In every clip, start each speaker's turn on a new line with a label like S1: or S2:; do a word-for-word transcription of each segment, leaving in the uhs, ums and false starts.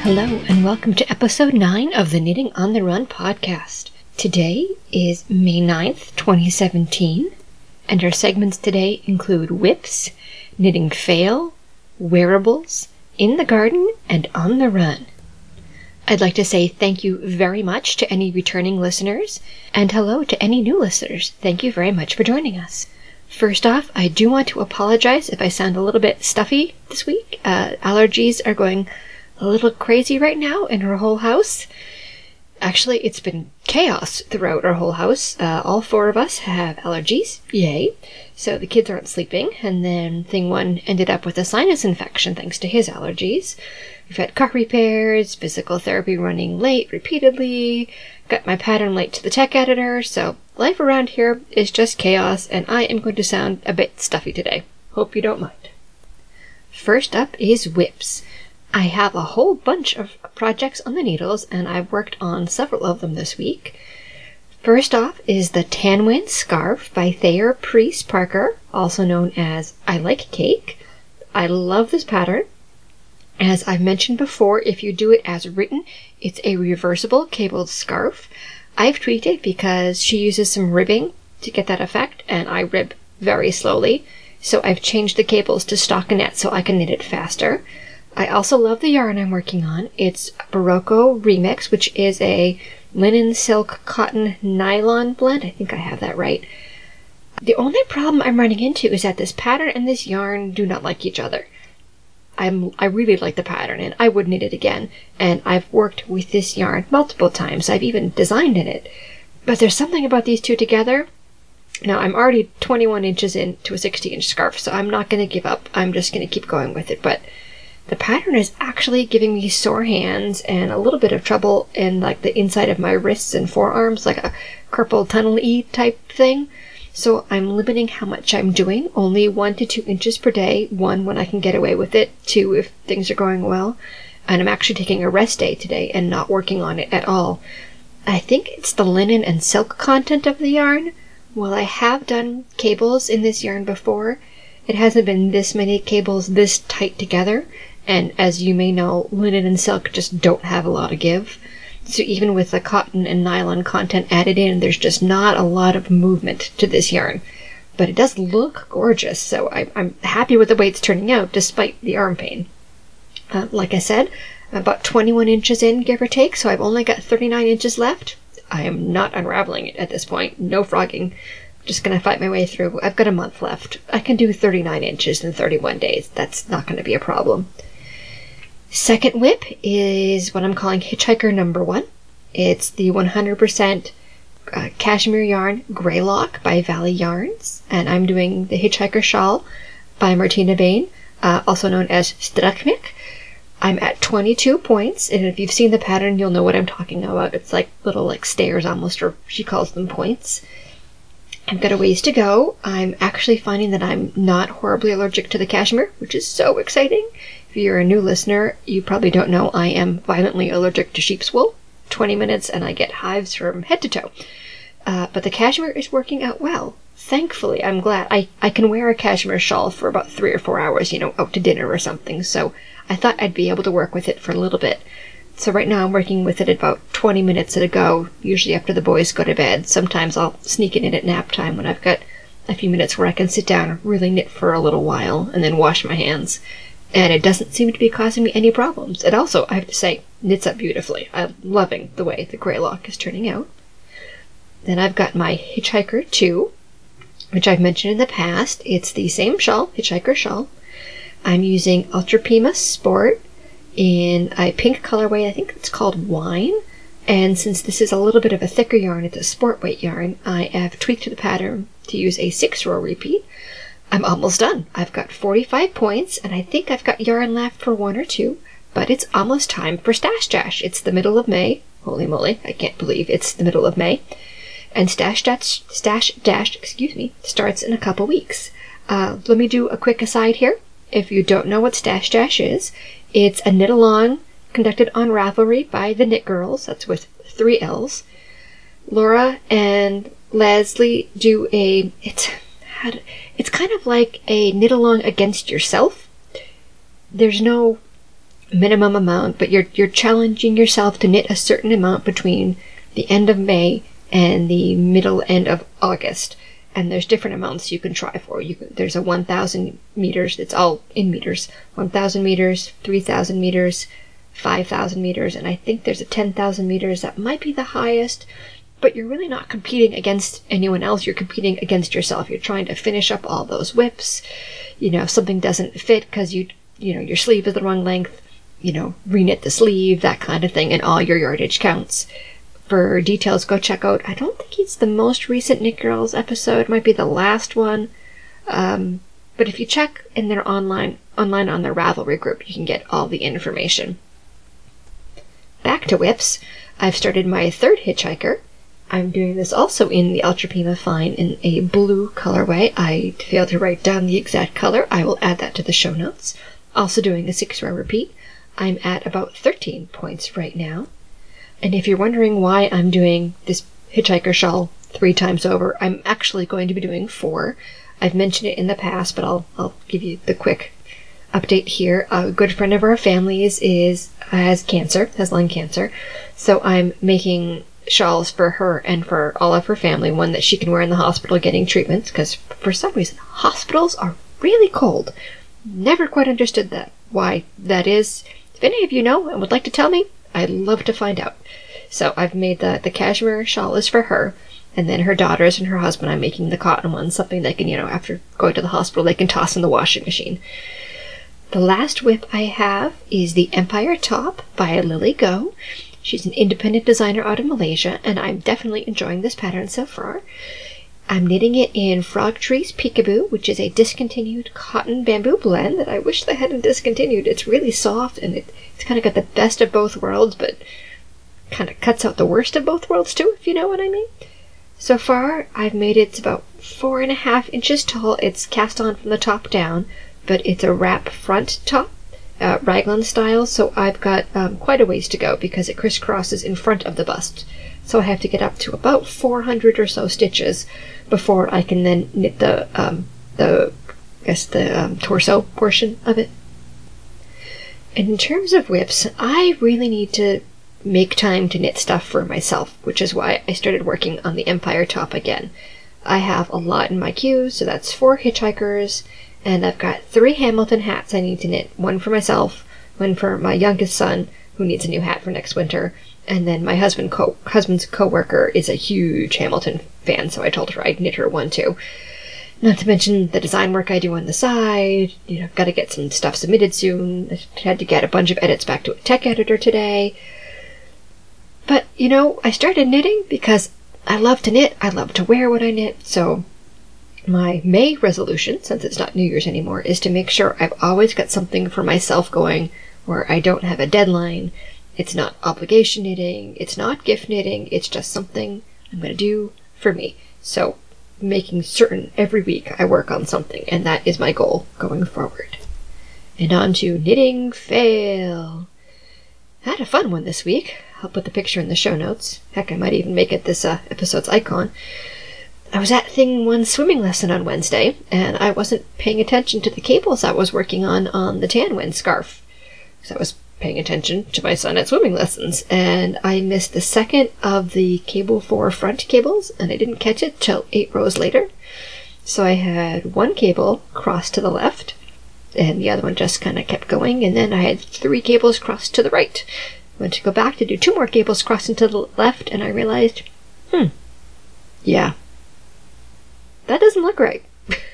S1: Hello and welcome to episode nine of the Knitting on the Run podcast. Today is May ninth, twenty seventeen, and our segments today include whips, knitting fail, wearables, in the garden, and on the run. I'd like to say thank you very much to any returning listeners, and hello to any new listeners. Thank you very much for joining us. First off, I do want to apologize if I sound a little bit stuffy this week. Uh, allergies are going a little crazy right now in our whole house. Actually, it's been chaos throughout our whole house. Uh, all four of us have allergies. Yay. So the kids aren't sleeping, and then thing one ended up with a sinus infection thanks to his allergies. We've had car repairs, physical therapy running late repeatedly, got my pattern late to the tech editor, so life around here is just chaos, and I am going to sound a bit stuffy today. Hope you don't mind. First up is whips. I have a whole bunch of projects on the needles, and I've worked on several of them this week. First off is the Tanwin Scarf by Thayer Priest Parker, also known as I Like Cake. I love this pattern. As I've mentioned before, if you do it as written, it's a reversible cabled scarf. I've tweaked it because she uses some ribbing to get that effect, and I rib very slowly, so I've changed the cables to stockinette so I can knit it faster. I also love the yarn I'm working on. It's Barocco Remix, which is a linen, silk, cotton, nylon blend. I think I have that right. The only problem I'm running into is that this pattern and this yarn do not like each other. I'm, I really like the pattern, and I would knit it again. And I've worked with this yarn multiple times. I've even designed in it. But there's something about these two together. Now, I'm already twenty-one inches into a sixty inch scarf, so I'm not going to give up. I'm just going to keep going with it. But the pattern is actually giving me sore hands and a little bit of trouble in like the inside of my wrists and forearms, like a carpal tunnel-y type thing. So I'm limiting how much I'm doing, only one to two inches per day, one when I can get away with it, two if things are going well. And I'm actually taking a rest day today and not working on it at all. I think it's the linen and silk content of the yarn. While I have done cables in this yarn before, it hasn't been this many cables this tight together. And as you may know, linen and silk just don't have a lot of give. So even with the cotton and nylon content added in, there's just not a lot of movement to this yarn. But it does look gorgeous, so I, I'm happy with the way it's turning out, despite the arm pain. Uh, like I said, about twenty-one inches in, give or take, so I've only got thirty-nine inches left. I am not unraveling it at this point. No frogging. Just gonna fight my way through. I've got a month left. I can do thirty-nine inches in thirty-one days. That's not going to be a problem. Second whip is what I'm calling Hitchhiker Number One. It's the one hundred percent uh, cashmere yarn Greylock by Valley Yarns, and I'm doing the Hitchhiker Shawl by Martina Bain, uh, also known as Strakmik. I'm at twenty-two points, and if you've seen the pattern, you'll know what I'm talking about. It's like little like stairs almost, or she calls them points. I've got a ways to go. I'm actually finding that I'm not horribly allergic to the cashmere, which is so exciting. If you're a new listener, you probably don't know I am violently allergic to sheep's wool. twenty minutes and I get hives from head to toe. Uh, but the cashmere is working out well. Thankfully, I'm glad. I, I can wear a cashmere shawl for about three or four hours, you know, out to dinner or something. So I thought I'd be able to work with it for a little bit. So right now I'm working with it at about twenty minutes at a go, usually after the boys go to bed. Sometimes I'll sneak it in at nap time when I've got a few minutes where I can sit down and really knit for a little while and then wash my hands. And it doesn't seem to be causing me any problems. It also, I have to say, knits up beautifully. I'm loving the way the Greylock is turning out. Then I've got my Hitchhiker two, which I've mentioned in the past. It's the same shawl, Hitchhiker Shawl. I'm using Ultra Pima Sport in a pink colorway. I think it's called Wine. And since this is a little bit of a thicker yarn, it's a sport weight yarn, I have tweaked the pattern to use a six row repeat. I'm almost done. I've got forty-five points, and I think I've got yarn left for one or two, but it's almost time for Stash Dash. It's the middle of May. Holy moly, I can't believe it's the middle of May. And Stash Dash, Stash Dash, excuse me, starts in a couple weeks. Uh, let me do a quick aside here. If you don't know what Stash Dash is, it's a knit-along conducted on Ravelry by the Knit Girls. That's with three L's. Laura and Leslie do a... It's... It's kind of like a knit along against yourself. There's no minimum amount, but you're you're challenging yourself to knit a certain amount between the end of May and the middle end of August. And there's different amounts you can try for. You can, there's a one thousand meters, it's all in meters, one thousand meters, three thousand meters, five thousand meters, and I think there's a ten thousand meters that might be the highest, but you're really not competing against anyone else, you're competing against yourself. You're trying to finish up all those whips. You know, if something doesn't fit because you, you know, your sleeve is the wrong length, you know, reknit the sleeve, that kind of thing, and all your yardage counts. For details, go check out, I don't think it's the most recent Knit Girls episode, it might be the last one, um, but if you check in their online, online on their Ravelry group, you can get all the information. Back to whips, I've started my third hitchhiker. I'm doing this also in the Ultra Pima Fine in a blue colorway. I failed to write down the exact color, I will add that to the show notes. Also doing a six row repeat. I'm at about thirteen points right now. And if you're wondering why I'm doing this hitchhiker shawl three times over, I'm actually going to be doing four. I've mentioned it in the past, but I'll I'll give you the quick update here. A good friend of our family's is has cancer, has lung cancer, so I'm making shawls for her and for all of her family, one that she can wear in the hospital getting treatments, because for some reason hospitals are really cold. Never quite understood that, why that is. If any of you know and would like to tell me, I'd love to find out. So I've made the, the cashmere shawl is for her, and then her daughters and her husband, I'm making the cotton one, something they can, you know, after going to the hospital, they can toss in the washing machine. The last whip I have is the Empire Top by Lily Go. She's an independent designer out of Malaysia, and I'm definitely enjoying this pattern so far. I'm knitting it in Frog Trees Peekaboo, which is a discontinued cotton bamboo blend that I wish they hadn't discontinued. It's really soft, and it, it's kind of got the best of both worlds, but kind of cuts out the worst of both worlds too, if you know what I mean. So far, I've made it about four and a half inches tall. It's cast on from the top down, but it's a wrap front top, uh, raglan style, so I've got um, quite a ways to go because it crisscrosses in front of the bust. So I have to get up to about four hundred or so stitches before I can then knit the, um, the, I guess the um, torso portion of it. And in terms of whips, I really need to make time to knit stuff for myself, which is why I started working on the Empire Top again. I have a lot in my queue, so that's four hitchhikers, and I've got three Hamilton hats I need to knit. One for myself, one for my youngest son, who needs a new hat for next winter, and then my husband co- husband's co-worker is a huge Hamilton fan, so I told her I'd knit her one too. Not to mention the design work I do on the side. You know, got to get some stuff submitted soon. I had to get a bunch of edits back to a tech editor today. But, you know, I started knitting because I love to knit. I love to wear what I knit. So my May resolution, since it's not New Year's anymore, is to make sure I've always got something for myself going where I don't have a deadline. It's not obligation knitting. It's not gift knitting. It's just something I'm going to do for me. So making certain every week I work on something, and that is my goal going forward. And on to knitting fail. I had a fun one this week. I'll put the picture in the show notes. Heck, I might even make it this uh, episode's icon. I was at Thing One swimming lesson on Wednesday, and I wasn't paying attention to the cables I was working on on the Tanwind scarf, because I was paying attention to my son at swimming lessons, and I missed the second of the cable four front cables, and I didn't catch it till eight rows later. So I had one cable crossed to the left, and the other one just kind of kept going, and then I had three cables crossed to the right. I went to go back to do two more cables crossing to the left, and I realized, hmm, yeah, that doesn't look right.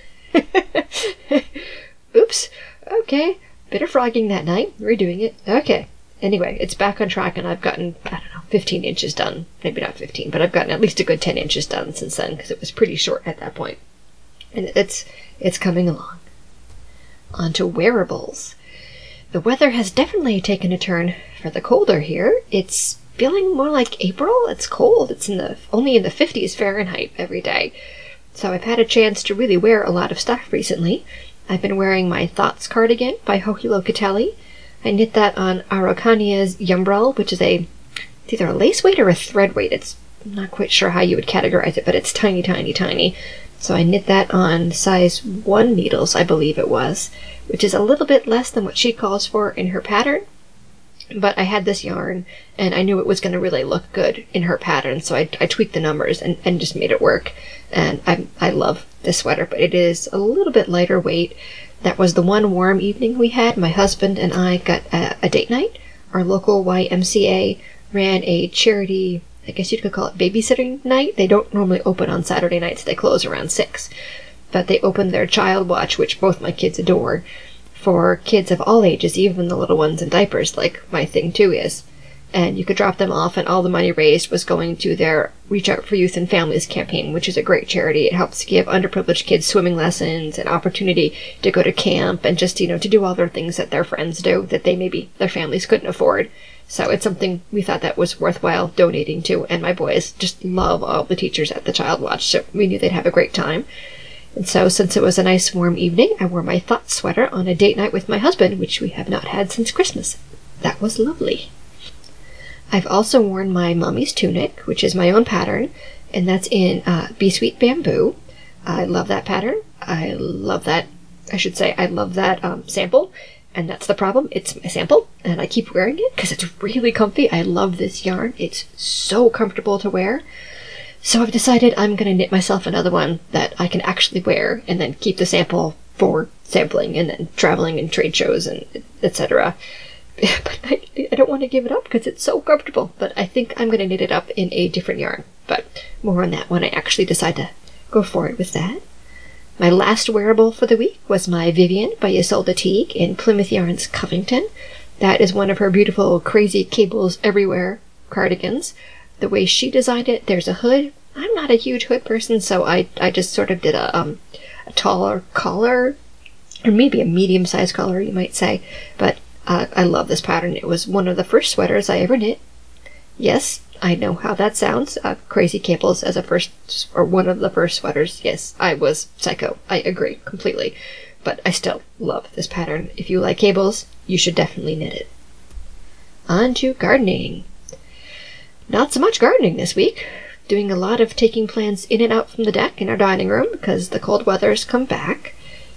S1: Oops, okay. Bit of frogging that night, redoing it. Okay. Anyway, it's back on track, and I've gotten, I don't know, fifteen inches done. Maybe not fifteen, but I've gotten at least a good ten inches done since then, because it was pretty short at that point. And it's it's coming along. On to wearables. The weather has definitely taken a turn for the colder here. It's feeling more like April. It's cold. It's in the only in the fifties Fahrenheit every day. So I've had a chance to really wear a lot of stuff recently. I've been wearing my Thoughts cardigan by Hoki Locatelli. I knit that on Araucania's Yumbrel, which is a, it's either a lace weight or a thread weight. It's, I'm not quite sure how you would categorize it, but it's tiny, tiny, tiny. So I knit that on size one needles, I believe it was, which is a little bit less than what she calls for in her pattern. But I had this yarn, and I knew it was going to really look good in her pattern, so I, I tweaked the numbers and, and just made it work. And I I love this sweater, but it is a little bit lighter weight. That was the one warm evening we had. My husband and I got a, a date night. Our local Y M C A ran a charity, I guess you could call it babysitting night. They don't normally open on Saturday nights. They close around six. But they opened their child watch, which both my kids adore, for kids of all ages, even the little ones in diapers, like my thing too is. And you could drop them off, and all the money raised was going to their Reach Out for Youth and Families campaign, which is a great charity. It helps give underprivileged kids swimming lessons and opportunity to go to camp and just, you know, to do all their things that their friends do that they maybe their families couldn't afford. So it's something we thought that was worthwhile donating to, and my boys just love all the teachers at the Child Watch, so we knew they'd have a great time. And so, since it was a nice warm evening, I wore my Thought sweater on a date night with my husband, which we have not had since Christmas. That was lovely. I've also worn my Mommy's tunic, which is my own pattern, and that's in uh, Be Sweet Bamboo. I love that pattern. I love that, I should say, I love that um, sample, and that's the problem. It's my sample, and I keep wearing it because it's really comfy. I love this yarn. It's so comfortable to wear. So I've decided I'm going to knit myself another one that I can actually wear and then keep the sample for sampling and then traveling and trade shows and et cetera. But I, I don't want to give it up because it's so comfortable. But I think I'm going to knit it up in a different yarn. But more on that when I actually decide to go forward with that. My last wearable for the week was my Vivian by Isolde Teague in Plymouth Yarns Covington. That is one of her beautiful Crazy Cables Everywhere cardigans. The way she designed it, there's a hood. I'm not a huge hood person, so I I just sort of did a um a taller collar, or maybe a medium-sized collar, you might say. But uh, I love this pattern. It was one of the first sweaters I ever knit. Yes, I know how that sounds. Uh, Crazy Cables as a first, or one of the first sweaters. Yes, I was psycho. I agree completely. But I still love this pattern. If you like cables, you should definitely knit it. On to gardening. Not so much gardening this week. Doing a lot of taking plants in and out from the deck in our dining room because the cold weather's come back.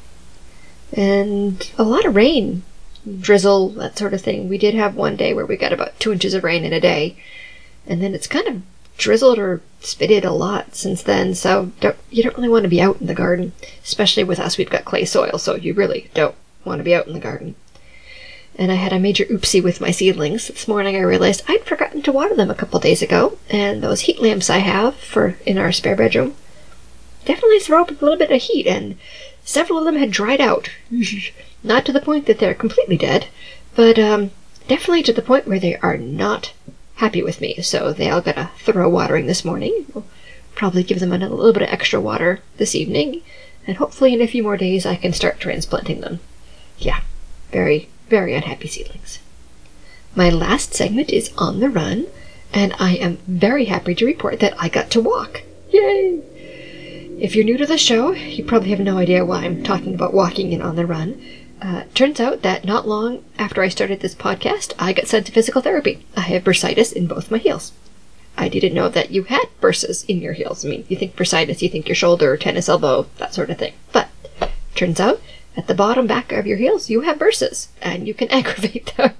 S1: And a lot of rain, drizzle, that sort of thing. We did have one day where we got about two inches of rain in a day. And then it's kind of drizzled or spitted a lot since then, so don't, you don't really want to be out in the garden. Especially with us, we've got clay soil, so you really don't want to be out in the garden. And I had a major oopsie with my seedlings. This morning I realized I'd forgotten to water them a couple days ago, and those heat lamps I have for in our spare bedroom definitely throw up a little bit of heat, and several of them had dried out. Not to the point that they're completely dead, but um, definitely to the point where they are not happy with me, so they all got a thorough watering this morning. We'll probably give them a little bit of extra water this evening, and hopefully in a few more days I can start transplanting them. Yeah, very... very unhappy seedlings. My last segment is On the Run, and I am very happy to report that I got to walk. Yay! If you're new to the show, you probably have no idea why I'm talking about walking and On the Run. Uh, turns out that not long after I started this podcast, I got sent to physical therapy. I have bursitis in both my heels. I didn't know that you had burses in your heels. I mean, you think bursitis, you think your shoulder, tennis elbow, that sort of thing. But turns out at the bottom back of your heels, you have burses, and you can aggravate them.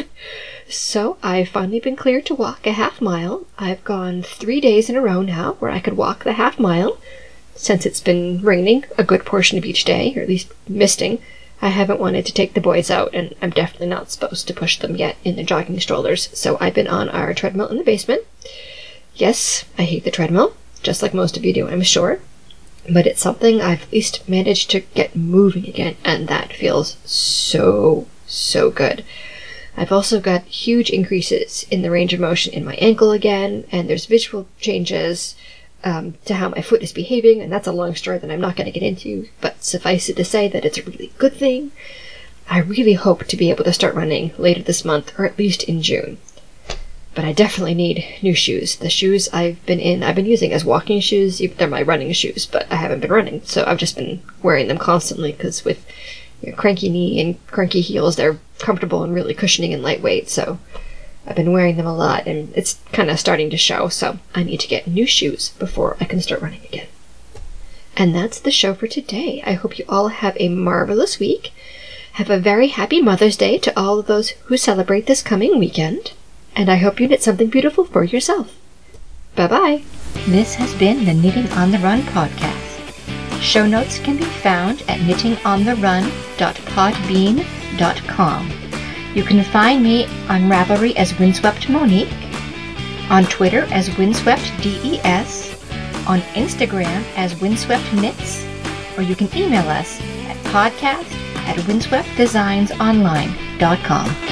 S1: So I've finally been cleared to walk a half mile. I've gone three days in a row now where I could walk the half mile. Since it's been raining a good portion of each day, or at least misting, I haven't wanted to take the boys out, and I'm definitely not supposed to push them yet in the jogging strollers, so I've been on our treadmill in the basement. Yes, I hate the treadmill, just like most of you do, I'm sure. But it's something I've at least managed to get moving again, and that feels so, so good. I've also got huge increases in the range of motion in my ankle again, and there's visual changes um, to how my foot is behaving, and that's a long story that I'm not going to get into, but suffice it to say that it's a really good thing. I really hope to be able to start running later this month, or at least in June. But I definitely need new shoes. The shoes I've been in, I've been using as walking shoes. They're my running shoes, but I haven't been running, so I've just been wearing them constantly, because with you know, cranky knee and cranky heels, they're comfortable and really cushioning and lightweight, so I've been wearing them a lot, and it's kind of starting to show, so I need to get new shoes before I can start running again. And that's the show for today. I hope you all have a marvelous week. Have a very happy Mother's Day to all of those who celebrate this coming weekend, and I hope you knit something beautiful for yourself. Bye-bye. This has been the Knitting on the Run podcast. Show notes can be found at knitting on the run dot podbean dot com. You can find me on Ravelry as Windswept Monique, on Twitter as Windswept D E S, on Instagram as Windswept Knits, or you can email us at podcast at windswept designs online dot com.